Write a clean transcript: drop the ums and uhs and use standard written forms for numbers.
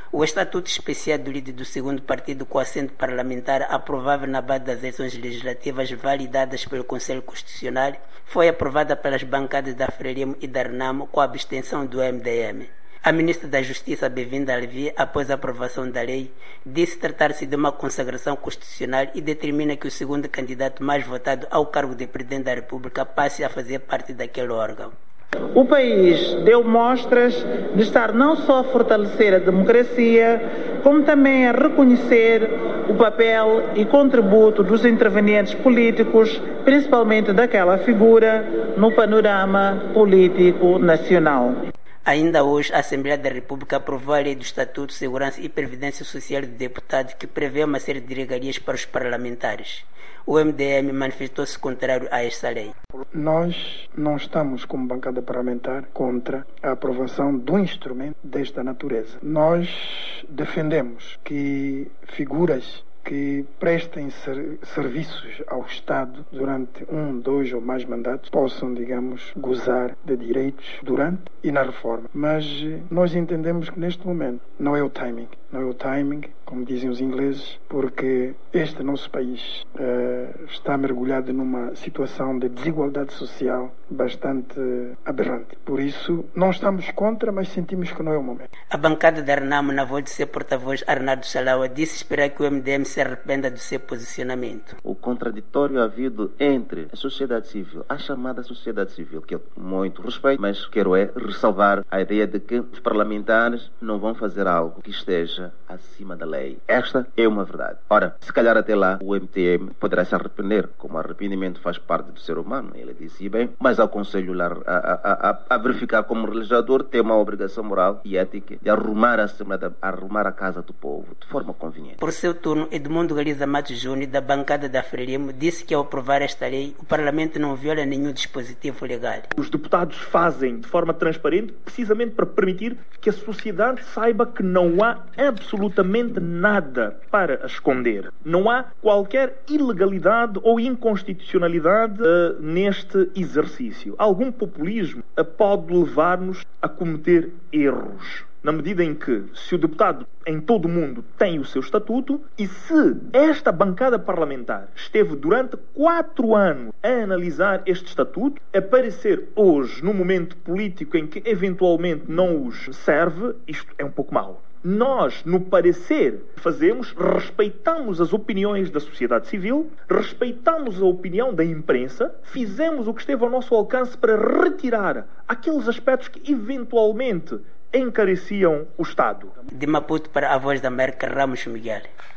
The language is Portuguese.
O Estatuto Especial do líder do segundo partido com assento parlamentar, aprovado na base das eleições legislativas validadas pelo Conselho Constitucional, foi aprovada pelas bancadas da Frelimo e da Renamo com a abstenção do MDM. A ministra da Justiça, Bevinda Alvi, após a aprovação da lei, disse tratar-se de uma consagração constitucional e determina que o segundo candidato mais votado ao cargo de Presidente da República passe a fazer parte daquele órgão. O país deu mostras de estar não só a fortalecer a democracia, como também a reconhecer o papel e contributo dos intervenientes políticos, principalmente daquela figura, no panorama político nacional. Ainda hoje, a Assembleia da República aprovou a Lei do Estatuto, Segurança e Previdência Social do Deputado, que prevê uma série de regalias para os parlamentares. O MDM manifestou-se contrário a esta lei. Nós não estamos, como bancada parlamentar, contra a aprovação do instrumento desta natureza. Nós defendemos que figuras que prestem serviços ao Estado durante 1, 2 ou mais mandatos possam, digamos, gozar de direitos durante e na reforma. Mas nós entendemos que neste momento não é o timing. Não é o timing, como dizem os ingleses, porque este nosso país está mergulhado numa situação de desigualdade social bastante aberrante. Por isso, não estamos contra, mas sentimos que não é o momento. A bancada da Renamo, na voz de seu porta-voz Arnaldo Salaua, disse esperar que o MDM se arrependa do seu posicionamento. O contraditório havido entre a sociedade civil, a chamada sociedade civil, que eu muito respeito, mas quero ressalvar a ideia de que os parlamentares não vão fazer algo que esteja acima da lei. Esta é uma verdade. Ora, se calhar até lá o MTM poderá se arrepender, como arrependimento faz parte do ser humano, ele disse bem, mas aconselho a verificar como legislador tem uma obrigação moral e ética de arrumar a casa do povo de forma conveniente. Por seu turno, Edmundo Galiza Matos Júnior, da bancada da Frelimo, disse que ao aprovar esta lei, o Parlamento não viola nenhum dispositivo legal. Os deputados fazem de forma transparente, precisamente para permitir que a sociedade saiba que não há absolutamente nada para esconder. Não há qualquer ilegalidade ou inconstitucionalidade neste exercício. Algum populismo pode levar-nos a cometer erros. Na medida em que, se o deputado em todo o mundo tem o seu estatuto, e se esta bancada parlamentar esteve durante 4 anos a analisar este estatuto, aparecer hoje, no momento político em que eventualmente não os serve, isto é um pouco mau. Nós, no parecer que fazemos, respeitamos as opiniões da sociedade civil, respeitamos a opinião da imprensa, fizemos o que esteve ao nosso alcance para retirar aqueles aspectos que eventualmente encareciam o Estado. De Maputo para a Voz da América, Ramos Miguel.